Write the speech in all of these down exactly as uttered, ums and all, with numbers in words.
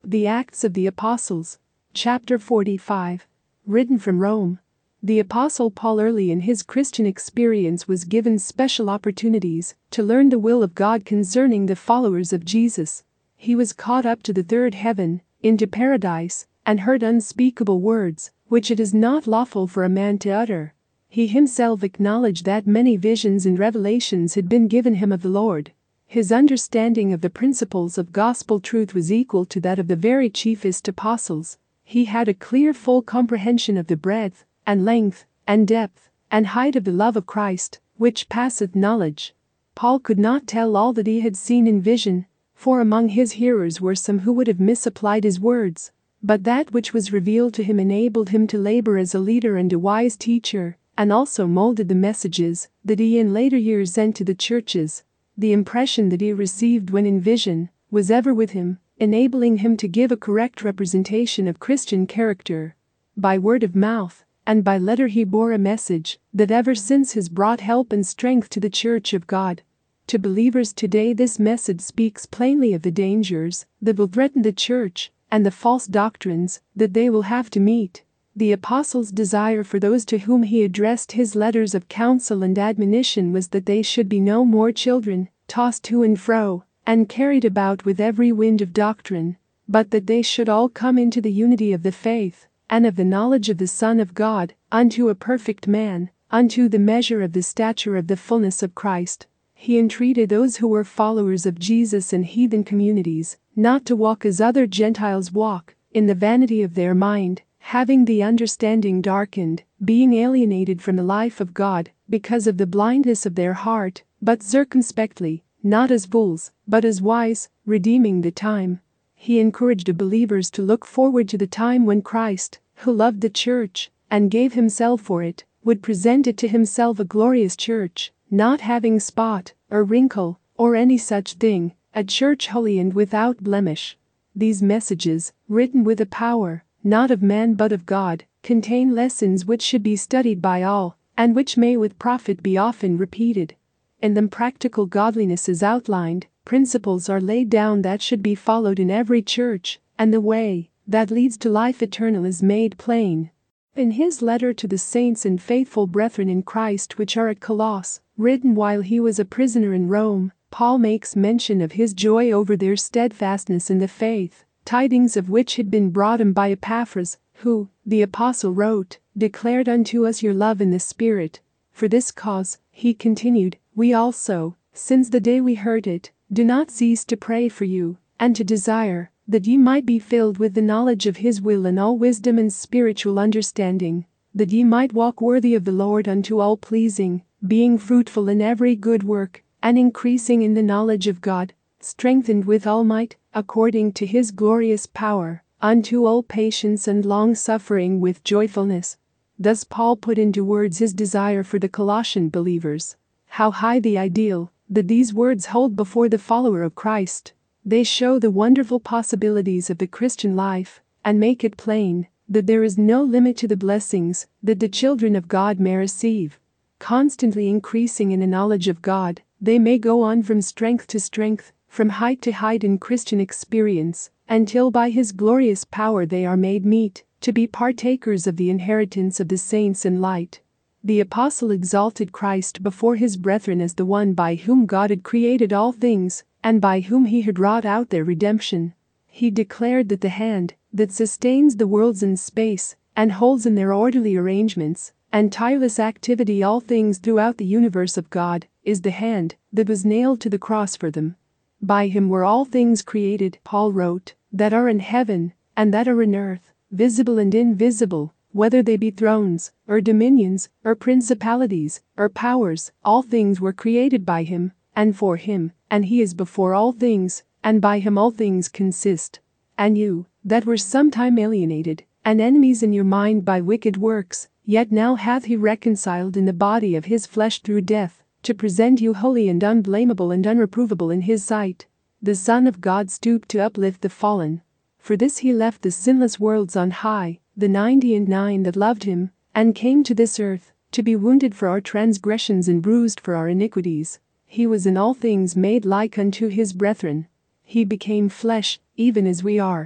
The Acts of the Apostles. Chapter forty-five. Written from Rome. The Apostle Paul early in his Christian experience was given special opportunities to learn the will of God concerning the followers of Jesus. He was caught up to the third heaven, into paradise, and heard unspeakable words, which it is not lawful for a man to utter. He himself acknowledged that many visions and revelations had been given him of the Lord. His understanding of the principles of gospel truth was equal to that of the very chiefest apostles. He had a clear full comprehension of the breadth, and length, and depth, and height of the love of Christ, which passeth knowledge. Paul could not tell all that he had seen in vision, for among his hearers were some who would have misapplied his words, but that which was revealed to him enabled him to labor as a leader and a wise teacher, and also molded the messages that he in later years sent to the churches. The impression that he received when in vision was ever with him, enabling him to give a correct representation of Christian character. By word of mouth and by letter he bore a message that ever since has brought help and strength to the Church of God. To believers today this message speaks plainly of the dangers that will threaten the Church and the false doctrines that they will have to meet. The apostle's desire for those to whom he addressed his letters of counsel and admonition was that they should be no more children, tossed to and fro, and carried about with every wind of doctrine, but that they should all come into the unity of the faith, and of the knowledge of the Son of God, unto a perfect man, unto the measure of the stature of the fullness of Christ. He entreated those who were followers of Jesus in heathen communities, not to walk as other Gentiles walk, in the vanity of their mind, having the understanding darkened, being alienated from the life of God, because of the blindness of their heart, but circumspectly, not as fools, but as wise, redeeming the time. He encouraged the believers to look forward to the time when Christ, who loved the church, and gave himself for it, would present it to himself a glorious church, not having spot, or wrinkle, or any such thing, a church holy and without blemish. These messages, written with a power, not of man but of God, contain lessons which should be studied by all, and which may with profit be often repeated. In them practical godliness is outlined, principles are laid down that should be followed in every church, and the way that leads to life eternal is made plain. In his letter to the saints and faithful brethren in Christ which are at Colossus, written while he was a prisoner in Rome, Paul makes mention of his joy over their steadfastness in the faith, tidings of which had been brought him by Epaphras, who, the apostle wrote, declared unto us your love in the Spirit. For this cause, he continued, we also, since the day we heard it, do not cease to pray for you, and to desire that ye might be filled with the knowledge of his will in all wisdom and spiritual understanding, that ye might walk worthy of the Lord unto all pleasing, being fruitful in every good work, and increasing in the knowledge of God, strengthened with all might, according to his glorious power, unto all patience and long-suffering with joyfulness. Thus Paul put into words his desire for the Colossian believers. How high the ideal that these words hold before the follower of Christ! They show the wonderful possibilities of the Christian life, and make it plain that there is no limit to the blessings that the children of God may receive. Constantly increasing in the knowledge of God, they may go on from strength to strength, from height to height in Christian experience, until by his glorious power they are made meet to be partakers of the inheritance of the saints in light. The apostle exalted Christ before his brethren as the one by whom God had created all things, and by whom he had wrought out their redemption. He declared that the hand that sustains the worlds in space, and holds in their orderly arrangements and tireless activity all things throughout the universe of God, is the hand that was nailed to the cross for them. By him were all things created, Paul wrote, that are in heaven, and that are in earth, visible and invisible, whether they be thrones, or dominions, or principalities, or powers, all things were created by him, and for him, and he is before all things, and by him all things consist. And you, that were sometime alienated, and enemies in your mind by wicked works, yet now hath he reconciled in the body of his flesh through death, to present you holy and unblameable and unreprovable in his sight. The Son of God stooped to uplift the fallen. For this he left the sinless worlds on high, the ninety and nine that loved him, and came to this earth, to be wounded for our transgressions and bruised for our iniquities. He was in all things made like unto his brethren. He became flesh, even as we are.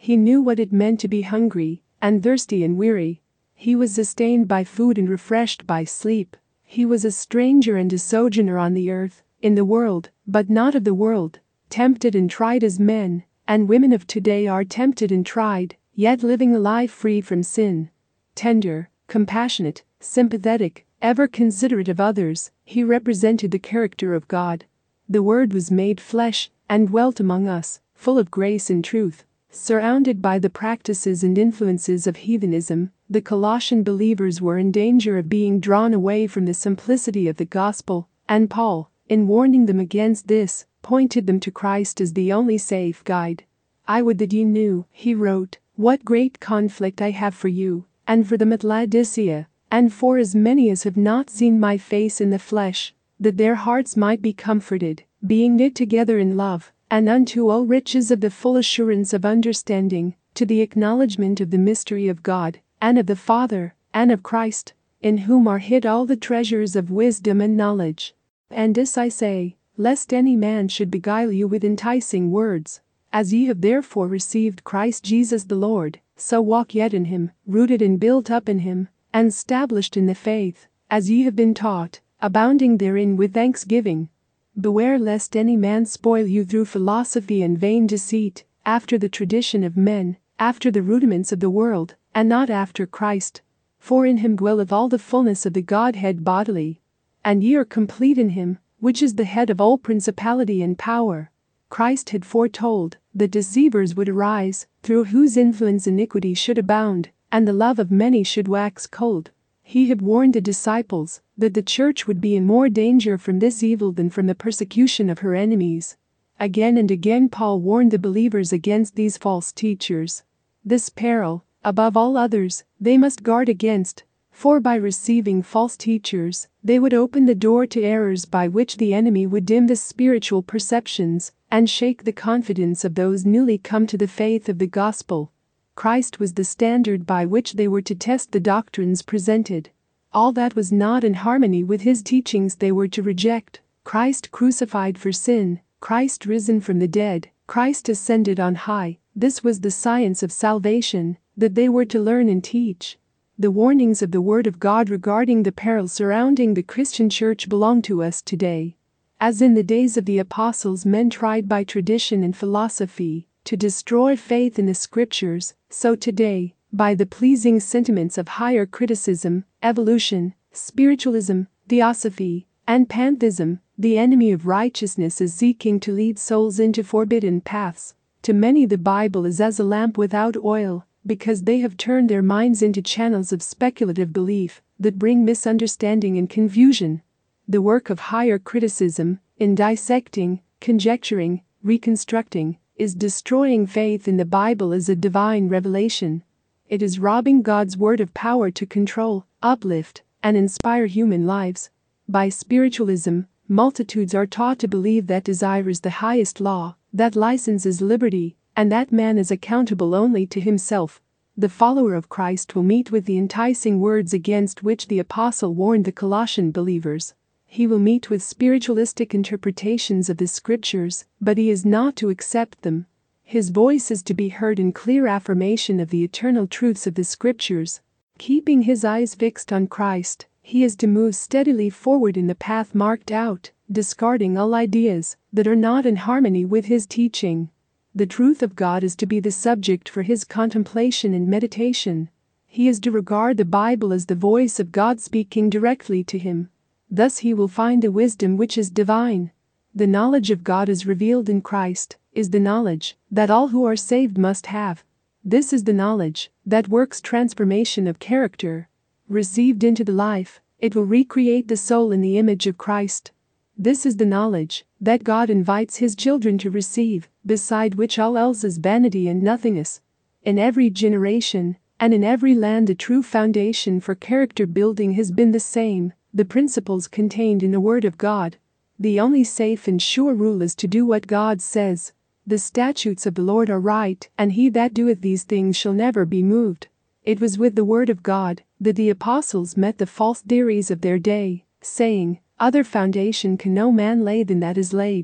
He knew what it meant to be hungry and thirsty and weary. He was sustained by food and refreshed by sleep. He was a stranger and a sojourner on the earth, in the world, but not of the world, tempted and tried as men and women of today are tempted and tried, yet living a life free from sin. Tender, compassionate, sympathetic, ever considerate of others, he represented the character of God. The Word was made flesh and dwelt among us, full of grace and truth. Surrounded by the practices and influences of heathenism, the Colossian believers were in danger of being drawn away from the simplicity of the gospel, and Paul, in warning them against this, pointed them to Christ as the only safe guide. "I would that ye knew," he wrote, "what great conflict I have for you, and for them at Laodicea, and for as many as have not seen my face in the flesh, that their hearts might be comforted, being knit together in love, and unto all riches of the full assurance of understanding, to the acknowledgement of the mystery of God, and of the Father, and of Christ, in whom are hid all the treasures of wisdom and knowledge. And this I say, lest any man should beguile you with enticing words. As ye have therefore received Christ Jesus the Lord, so walk yet in him, rooted and built up in him, and stablished in the faith, as ye have been taught, abounding therein with thanksgiving. Beware lest any man spoil you through philosophy and vain deceit, after the tradition of men, after the rudiments of the world, and not after Christ. For in him dwelleth all the fullness of the Godhead bodily. And ye are complete in him, which is the head of all principality and power." Christ had foretold that deceivers would arise, through whose influence iniquity should abound, and the love of many should wax cold. He had warned the disciples that the church would be in more danger from this evil than from the persecution of her enemies. Again and again Paul warned the believers against these false teachers. This peril, above all others, they must guard against, for by receiving false teachers, they would open the door to errors by which the enemy would dim the spiritual perceptions and shake the confidence of those newly come to the faith of the gospel. Christ was the standard by which they were to test the doctrines presented. All that was not in harmony with his teachings they were to reject. Christ crucified for sin, Christ risen from the dead, Christ ascended on high. This was the science of salvation that they were to learn and teach. The warnings of the Word of God regarding the perils surrounding the Christian church belong to us today. As in the days of the apostles men tried by tradition and philosophy to destroy faith in the scriptures, so today, by the pleasing sentiments of higher criticism, evolution, spiritualism, theosophy, and pantheism, the enemy of righteousness is seeking to lead souls into forbidden paths. To many the Bible is as a lamp without oil, because they have turned their minds into channels of speculative belief that bring misunderstanding and confusion. The work of higher criticism, in dissecting, conjecturing, reconstructing, is destroying faith in the Bible as a divine revelation. It is robbing God's word of power to control, uplift, and inspire human lives. By spiritualism, multitudes are taught to believe that desire is the highest law, that license is liberty, and that man is accountable only to himself. The follower of Christ will meet with the enticing words against which the apostle warned the Colossian believers. He will meet with spiritualistic interpretations of the scriptures, but he is not to accept them. His voice is to be heard in clear affirmation of the eternal truths of the scriptures. Keeping his eyes fixed on Christ, he is to move steadily forward in the path marked out, discarding all ideas that are not in harmony with his teaching. The truth of God is to be the subject for his contemplation and meditation. He is to regard the Bible as the voice of God speaking directly to him. Thus he will find a wisdom which is divine. The knowledge of God as revealed in Christ is the knowledge that all who are saved must have. This is the knowledge that works transformation of character. Received into the life, it will recreate the soul in the image of Christ. This is the knowledge that God invites his children to receive, beside which all else is vanity and nothingness. In every generation and in every land the true foundation for character building has been the same, the principles contained in the Word of God. The only safe and sure rule is to do what God says. The statutes of the Lord are right, and he that doeth these things shall never be moved. It was with the Word of God that the apostles met the false theories of their day, saying, "Other foundation can no man lay than that is laid."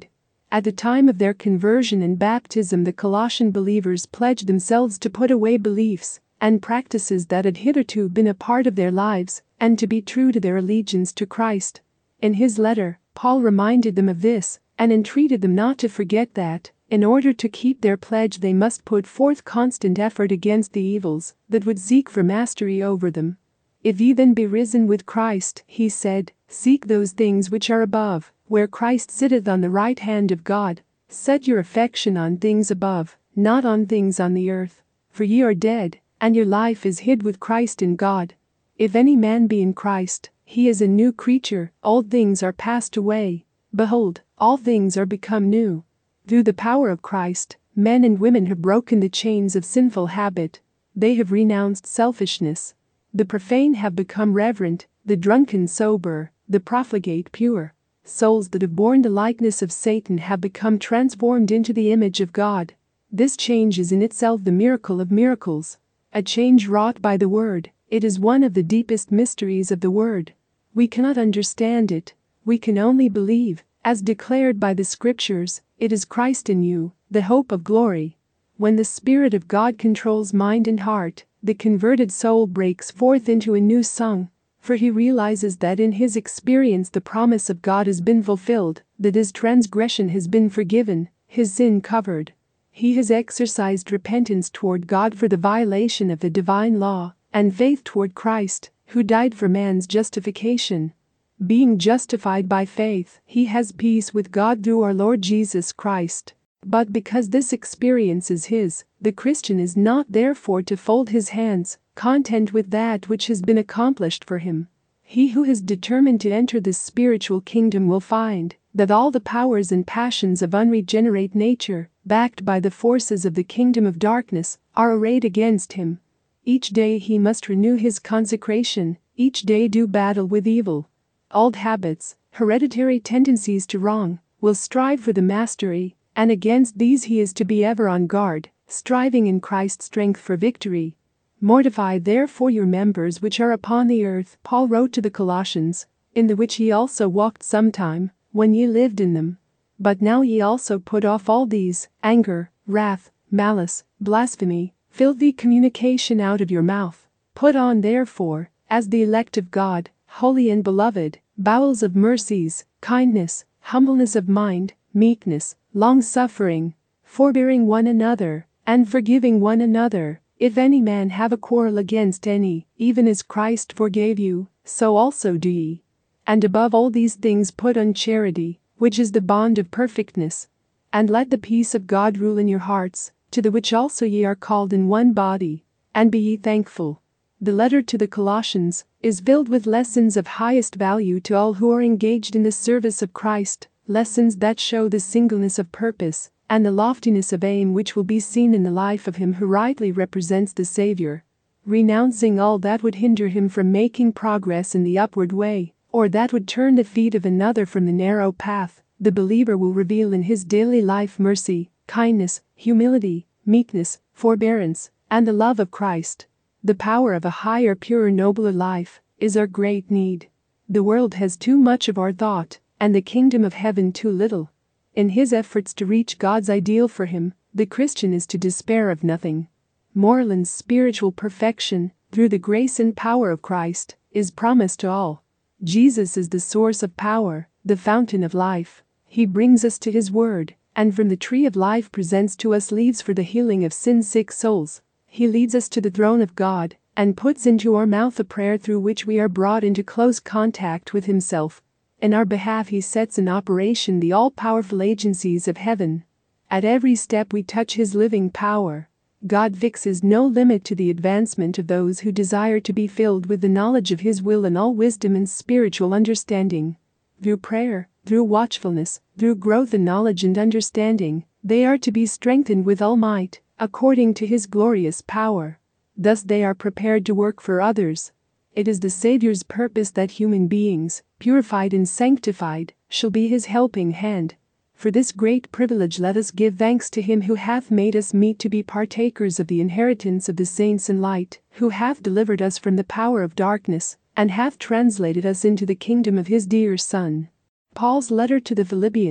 At the time of their conversion and baptism, the Colossian believers pledged themselves to put away beliefs and practices that had hitherto been a part of their lives and to be true to their allegiance to Christ. In his letter, Paul reminded them of this and entreated them not to forget that, in order to keep their pledge, they must put forth constant effort against the evils that would seek for mastery over them. If ye then be risen with Christ, he said, seek those things which are above, where Christ sitteth on the right hand of God. Set your affection on things above, not on things on the earth. For ye are dead, and your life is hid with Christ in God. If any man be in Christ, he is a new creature, old things are passed away. Behold, all things are become new. Through the power of Christ, men and women have broken the chains of sinful habit. They have renounced selfishness. The profane have become reverent, the drunken sober, the profligate pure. Souls that have borne the likeness of Satan have become transformed into the image of God. This change is in itself the miracle of miracles. A change wrought by the Word. It is one of the deepest mysteries of the Word. We cannot understand it. We can only believe, as declared by the Scriptures, it is Christ in you, the hope of glory. When the Spirit of God controls mind and heart, the converted soul breaks forth into a new song, for he realizes that in his experience the promise of God has been fulfilled, that his transgression has been forgiven, his sin covered. He has exercised repentance toward God for the violation of the divine law, and faith toward Christ, who died for man's justification. Being justified by faith, he has peace with God through our Lord Jesus Christ. But because this experience is his, the Christian is not therefore to fold his hands, content with that which has been accomplished for him. He who is determined to enter this spiritual kingdom will find that all the powers and passions of unregenerate nature, backed by the forces of the kingdom of darkness, are arrayed against him. Each day he must renew his consecration, each day do battle with evil. Old habits, hereditary tendencies to wrong, will strive for the mastery, and against these he is to be ever on guard, striving in Christ's strength for victory. Mortify therefore your members which are upon the earth, Paul wrote to the Colossians, in the which ye also walked sometime, when ye lived in them. But now ye also put off all these, anger, wrath, malice, blasphemy, filthy communication out of your mouth. Put on therefore, as the elect of God, holy and beloved, bowels of mercies, kindness, humbleness of mind, meekness, long-suffering, forbearing one another, and forgiving one another, if any man have a quarrel against any, even as Christ forgave you, so also do ye. And above all these things put on charity, which is the bond of perfectness. And let the peace of God rule in your hearts, to the which also ye are called in one body, and be ye thankful. The letter to the Colossians is filled with lessons of highest value to all who are engaged in the service of Christ, lessons that show the singleness of purpose and the loftiness of aim which will be seen in the life of him who rightly represents the Savior. Renouncing all that would hinder him from making progress in the upward way, or that would turn the feet of another from the narrow path, the believer will reveal in his daily life mercy, kindness, humility, meekness, forbearance, and the love of Christ. The power of a higher, purer, nobler life is our great need. The world has too much of our thought, and the kingdom of heaven too little. In his efforts to reach God's ideal for him, the Christian is to despair of nothing. Moral and spiritual perfection, through the grace and power of Christ, is promised to all. Jesus is the source of power, the fountain of life. He brings us to his word, and from the tree of life presents to us leaves for the healing of sin-sick souls. He leads us to the throne of God, and puts into our mouth a prayer through which we are brought into close contact with himself. In our behalf he sets in operation the all-powerful agencies of heaven. At every step we touch his living power. God fixes no limit to the advancement of those who desire to be filled with the knowledge of his will and all wisdom and spiritual understanding. Through prayer, through watchfulness, through growth in knowledge and understanding, they are to be strengthened with all might, according to his glorious power. Thus they are prepared to work for others. It is the Savior's purpose that human beings, purified and sanctified, shall be his helping hand. For this great privilege let us give thanks to him who hath made us meet to be partakers of the inheritance of the saints in light, who hath delivered us from the power of darkness, and hath translated us into the kingdom of his dear Son. Paul's letter to the Philippians,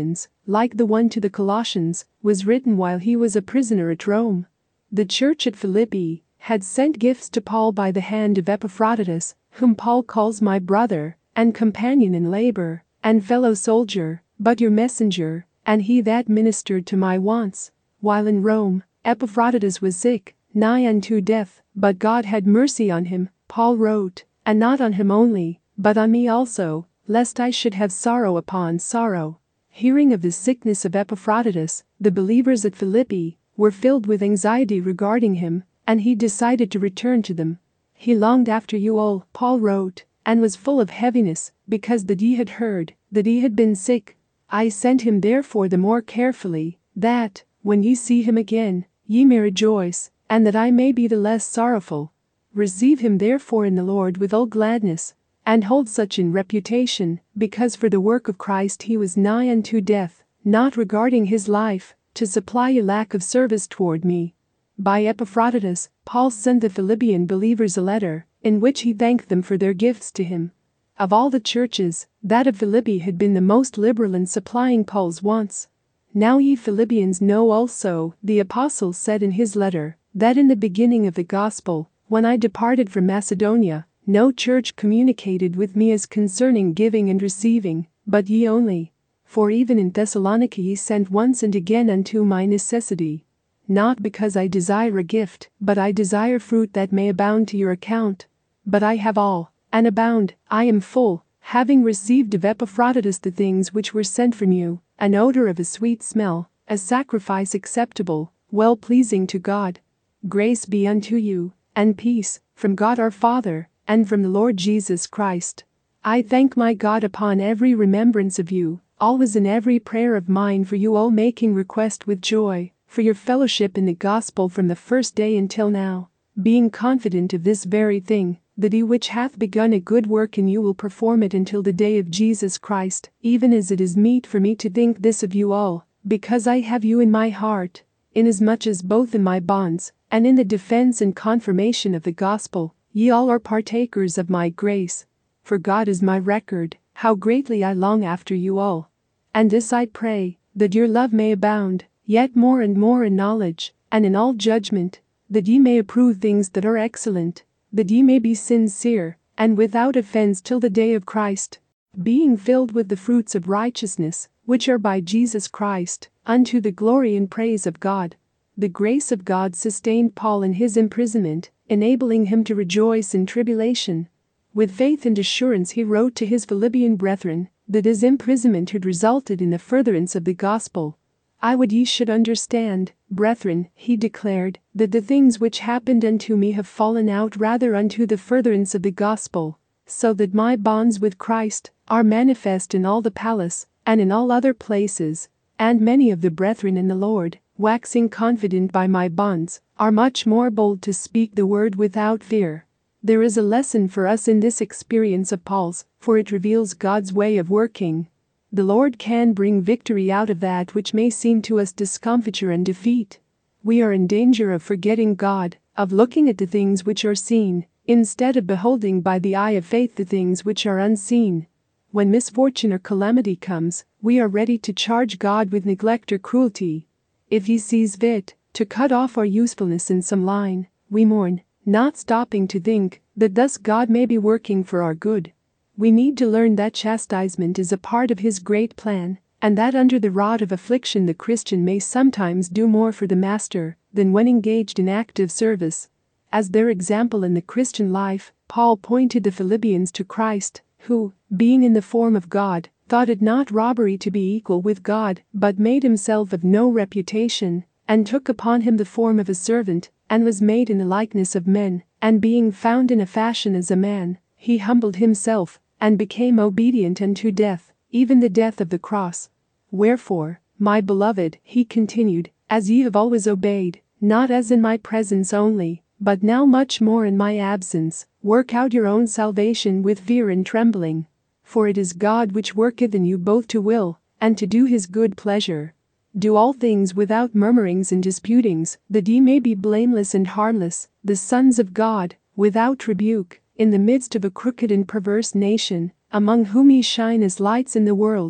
like the one to the Colossians, was written while he was a prisoner at Rome. The church at Philippi had sent gifts to Paul by the hand of Epaphroditus, whom Paul calls my brother, and companion in labor, and fellow soldier, but your messenger, and he that ministered to my wants. While in Rome, Epaphroditus was sick, nigh unto death, but God had mercy on him, Paul wrote, and not on him only, but on me also, lest I should have sorrow upon sorrow. Hearing of the sickness of Epaphroditus, the believers at Philippi were filled with anxiety regarding him, and he decided to return to them. He longed after you all, Paul wrote, and was full of heaviness, because that ye had heard that he had been sick. I sent him therefore the more carefully, that, when ye see him again, ye may rejoice, and that I may be the less sorrowful. Receive him therefore in the Lord with all gladness, and hold such in reputation, because for the work of Christ he was nigh unto death, not regarding his life, to supply a lack of service toward me. By Epaphroditus, Paul sent the Philippian believers a letter, in which he thanked them for their gifts to him. Of all the churches, that of Philippi had been the most liberal in supplying Paul's wants. Now ye Philippians know also, the apostle said in his letter, that in the beginning of the gospel, when I departed from Macedonia, no church communicated with me as concerning giving and receiving, but ye only. For even in Thessalonica ye sent once and again unto my necessity. Not because I desire a gift, but I desire fruit that may abound to your account. But I have all, and abound, I am full, having received of Epaphroditus the things which were sent from you, an odor of a sweet smell, a sacrifice acceptable, well pleasing to God. Grace be unto you, and peace, from God our Father, and from the Lord Jesus Christ. I thank my God upon every remembrance of you, always in every prayer of mine for you all, making request with joy, for your fellowship in the gospel from the first day until now, being confident of this very thing, that he which hath begun a good work in you will perform it until the day of Jesus Christ, even as it is meet for me to think this of you all, because I have you in my heart, inasmuch as both in my bonds, and in the defense and confirmation of the gospel, ye all are partakers of my grace. For God is my record, how greatly I long after you all. And this I pray, that your love may abound, yet more and more in knowledge, and in all judgment, that ye may approve things that are excellent, that ye may be sincere, and without offense till the day of Christ, being filled with the fruits of righteousness, which are by Jesus Christ, unto the glory and praise of God. The grace of God sustained Paul in his imprisonment, enabling him to rejoice in tribulation. With faith and assurance he wrote to his Philippian brethren, that his imprisonment had resulted in the furtherance of the gospel. I would ye should understand, brethren, he declared, that the things which happened unto me have fallen out rather unto the furtherance of the gospel, so that my bonds with Christ are manifest in all the palace, and in all other places, and many of the brethren in the Lord, waxing confident by my bonds, are much more bold to speak the word without fear. There is a lesson for us in this experience of Paul's, for it reveals God's way of working. The Lord can bring victory out of that which may seem to us discomfiture and defeat. We are in danger of forgetting God, of looking at the things which are seen, instead of beholding by the eye of faith the things which are unseen. When misfortune or calamity comes, we are ready to charge God with neglect or cruelty. If he sees fit to cut off our usefulness in some line, we mourn, not stopping to think that thus God may be working for our good. We need to learn that chastisement is a part of his great plan, and that under the rod of affliction the Christian may sometimes do more for the Master than when engaged in active service. As their example in the Christian life, Paul pointed the Philippians to Christ, who, being in the form of God, thought it not robbery to be equal with God, but made himself of no reputation, and took upon him the form of a servant, and was made in the likeness of men, and being found in a fashion as a man, he humbled himself, and became obedient unto death, even the death of the cross. Wherefore, my beloved, he continued, as ye have always obeyed, not as in my presence only, but now much more in my absence, work out your own salvation with fear and trembling. For it is God which worketh in you both to will, and to do his good pleasure. Do all things without murmurings and disputings, that ye may be blameless and harmless, the sons of God, without rebuke, in the midst of a crooked and perverse nation, among whom ye shine as lights in the world,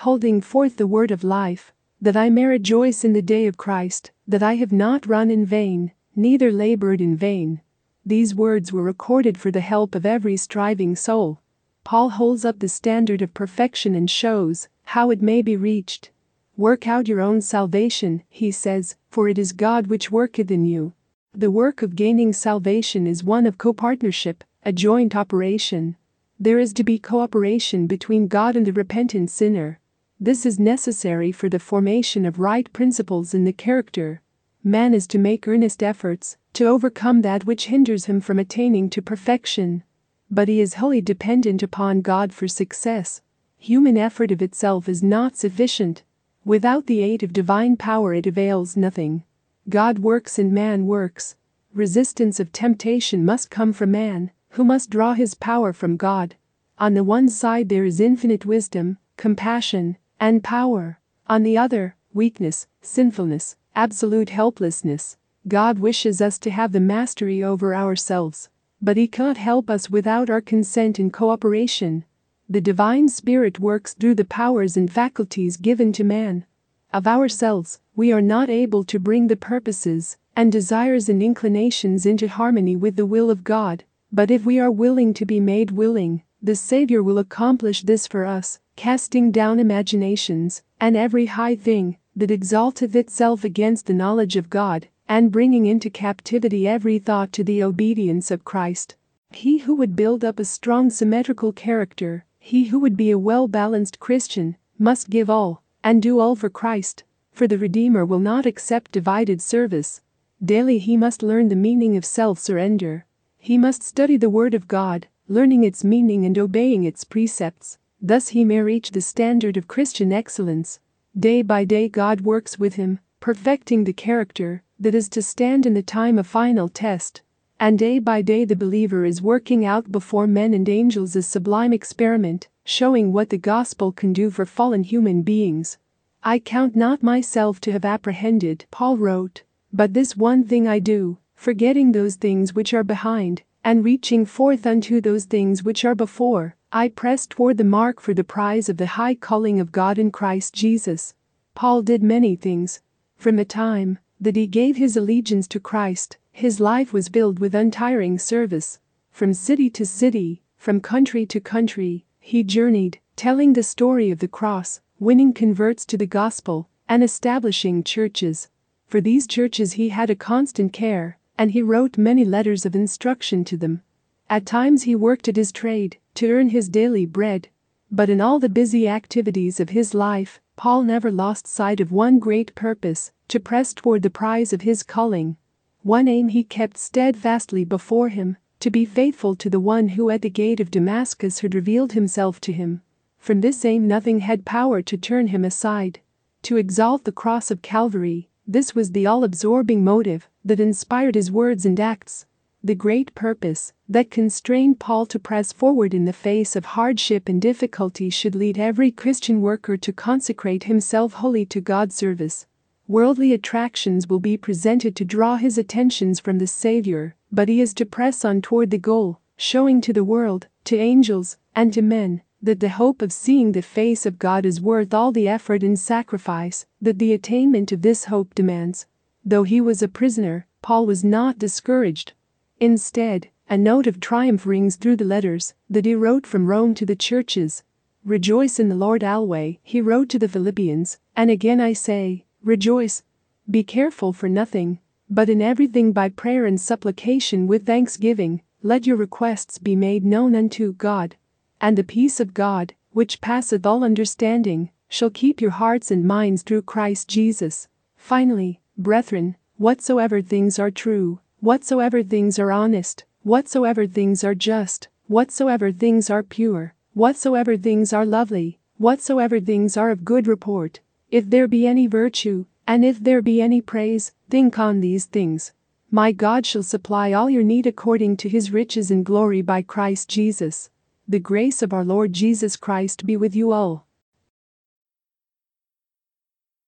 holding forth the word of life, that I may rejoice in the day of Christ, that I have not run in vain, neither labored in vain. These words were recorded for the help of every striving soul. Paul holds up the standard of perfection and shows how it may be reached. Work out your own salvation, he says, for it is God which worketh in you. The work of gaining salvation is one of co-partnership, a joint operation. There is to be cooperation between God and the repentant sinner. This is necessary for the formation of right principles in the character. Man is to make earnest efforts to overcome that which hinders him from attaining to perfection. But he is wholly dependent upon God for success. Human effort of itself is not sufficient. Without the aid of divine power it avails nothing. God works and man works. Resistance of temptation must come from man, who must draw his power from God. On the one side there is infinite wisdom, compassion, and power. On the other, weakness, sinfulness, absolute helplessness. God wishes us to have the mastery over ourselves, but He can't help us without our consent and cooperation. The Divine Spirit works through the powers and faculties given to man. Of ourselves, we are not able to bring the purposes and desires and inclinations into harmony with the will of God, but if we are willing to be made willing, the Savior will accomplish this for us, casting down imaginations and every high thing that exalteth itself against the knowledge of God, and bringing into captivity every thought to the obedience of Christ. He who would build up a strong symmetrical character, he who would be a well-balanced Christian, must give all, and do all for Christ, for the Redeemer will not accept divided service. Daily he must learn the meaning of self-surrender. He must study the Word of God, learning its meaning and obeying its precepts. Thus he may reach the standard of Christian excellence. Day by day God works with him, perfecting the character that is to stand in the time of final test. And day by day the believer is working out before men and angels a sublime experiment, showing what the gospel can do for fallen human beings. I count not myself to have apprehended, Paul wrote, but this one thing I do, forgetting those things which are behind, and reaching forth unto those things which are before, I press toward the mark for the prize of the high calling of God in Christ Jesus. Paul did many things. From the time that he gave his allegiance to Christ, his life was filled with untiring service. From city to city, from country to country, he journeyed, telling the story of the cross, winning converts to the gospel, and establishing churches. For these churches he had a constant care, and he wrote many letters of instruction to them. At times he worked at his trade to earn his daily bread. But in all the busy activities of his life, Paul never lost sight of one great purpose, to press toward the prize of his calling. One aim he kept steadfastly before him, to be faithful to the one who at the gate of Damascus had revealed himself to him. From this aim nothing had power to turn him aside. To exalt the cross of Calvary, this was the all-absorbing motive that inspired his words and acts. The great purpose that constrained Paul to press forward in the face of hardship and difficulty should lead every Christian worker to consecrate himself wholly to God's service. Worldly attractions will be presented to draw his attentions from the Savior, but he is to press on toward the goal, showing to the world, to angels, and to men, that the hope of seeing the face of God is worth all the effort and sacrifice that the attainment of this hope demands. Though he was a prisoner, Paul was not discouraged. Instead, a note of triumph rings through the letters that he wrote from Rome to the churches. Rejoice in the Lord always, he wrote to the Philippians, and again I say, rejoice. Be careful for nothing, but in everything by prayer and supplication with thanksgiving, let your requests be made known unto God. And the peace of God, which passeth all understanding, shall keep your hearts and minds through Christ Jesus. Finally, brethren, whatsoever things are true, whatsoever things are honest, whatsoever things are just, whatsoever things are pure, whatsoever things are lovely, whatsoever things are of good report, if there be any virtue, and if there be any praise, think on these things. My God shall supply all your need according to his riches in glory by Christ Jesus. The grace of our Lord Jesus Christ be with you all.